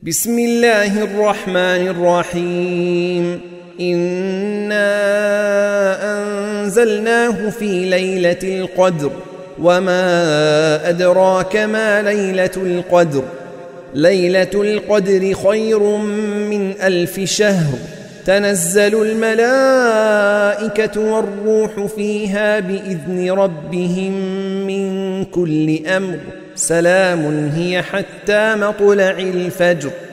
بسم الله الرحمن الرحيم. إنا أنزلناه في ليلة القدر وما أدراك ما ليلة القدر. ليلة القدر خير من 1000 شهر. تنزل الملائكة والروح فيها بإذن ربهم من كل أمر. سلام هي حتى مطلع الفجر.